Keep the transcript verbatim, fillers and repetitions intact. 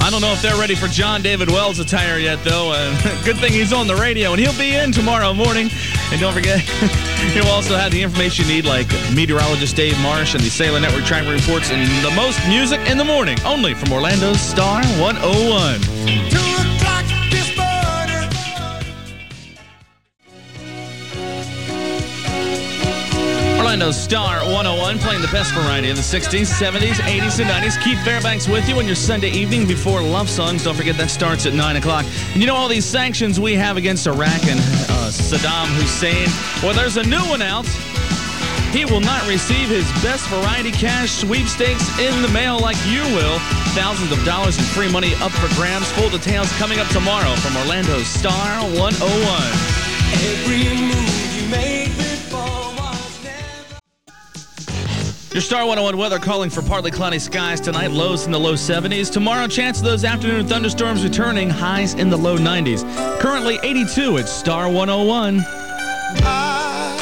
I don't know if they're ready for John David Wells attire yet, though. Uh, good thing he's on the radio, and he'll be in tomorrow morning. And don't forget, he'll also have the information you need, like meteorologist Dave Marsh and the Sailor Network traffic reports, and the most music in the morning, only from Orlando's Star one oh one. Two o'clock this morning. Orlando's Star one oh one, playing the best variety of the sixties, seventies, eighties, and nineties. Keith Fairbanks with you on your Sunday evening before Love Songs. Don't forget that starts at nine o'clock. And you know all these sanctions we have against Iraq and uh, Saddam Hussein? Well, there's a new one out. He will not receive his best variety cash sweepstakes in the mail like you will. Thousands of dollars in free money up for grabs. Full details coming up tomorrow from Orlando's Star one oh one. Every move you made before was never. Your Star one oh one weather calling for partly cloudy skies tonight. Lows in the low seventies. Tomorrow, chance of those afternoon thunderstorms returning. Highs in the low nineties. Currently eighty-two at Star one oh one. I